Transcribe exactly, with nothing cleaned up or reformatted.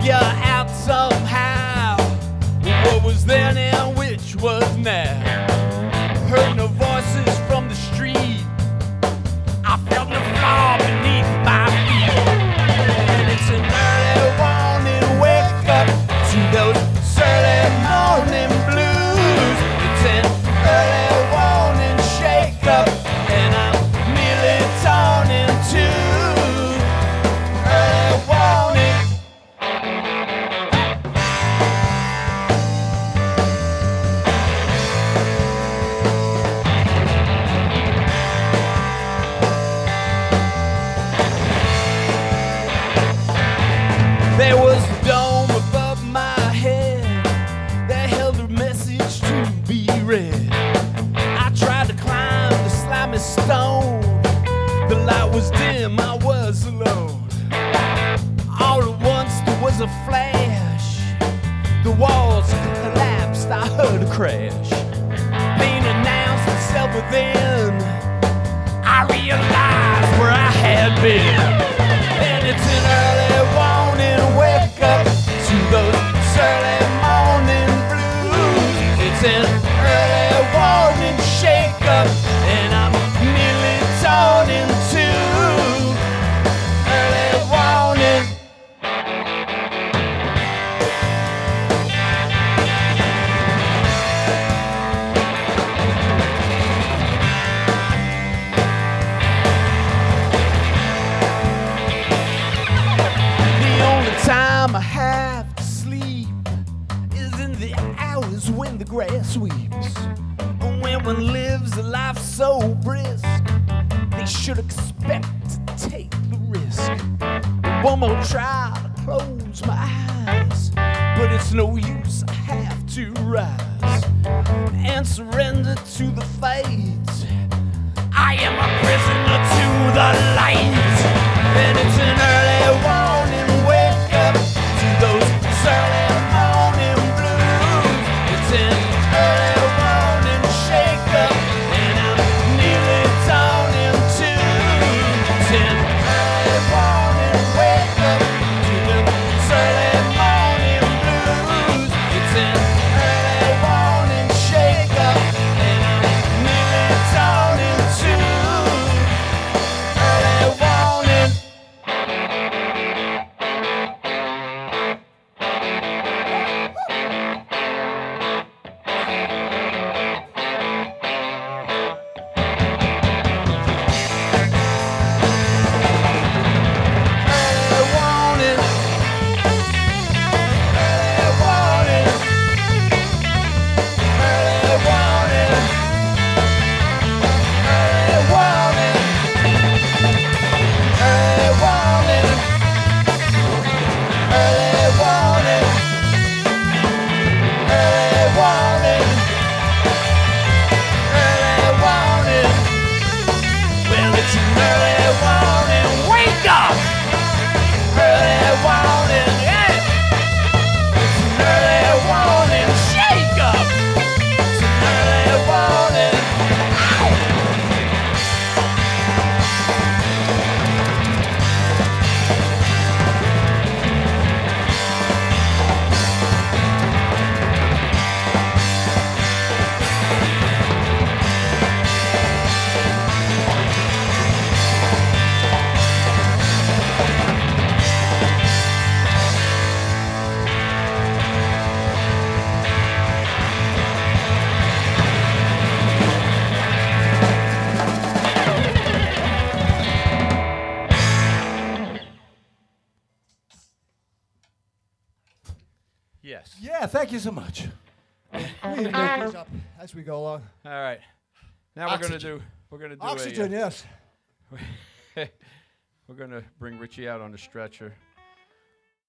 figure out somehow what was then and which was now. Heard no voices from the street. I felt the floor beneath my feet. And it's an early morning wake up to those early morning blues. It's an early morning shake up, and I'm nearly torn in two. Early morning. There was a dome above my head that held a message to be read. I tried to climb the slimy stone. The light was dim, I was alone. All at once there was a flash. The walls collapsed, I heard a crash. Pain announced itself within. I realized where I had been. And it's an early morning wake up to those early morning blues. It's an early morning shake up, and I'm nearly torn in two. Early morning. The only time I have to sleep is in the hours when the grass weeps. And when one lives a life so brisk, they should expect to take the risk. One more try to close my eyes, but it's no use, I have to rise and surrender to the fate. I am a prisoner to the light, and it's an early morning wake up to those early morning blues. It's an early morning shake up, and I'm nearly torn in two. It's an early morning wake up to those early morning blues. It's an early morning shake up, and I'm nearly torn in two. Early morning. Early morning. Early morning. Early morning. Early morning. Early morning. Early morning. Early morning. Early morning. Well, it's an early morning wake up. Early morning, yeah. It's an early morning shake up. It's an early morning. Yes. Yeah, thank you so much. We can make these up as we go along. All right. Now we're gonna Oxygen. do. We're gonna do Oxygen, a. yes. uh, we're gonna bring Richie out on the stretcher.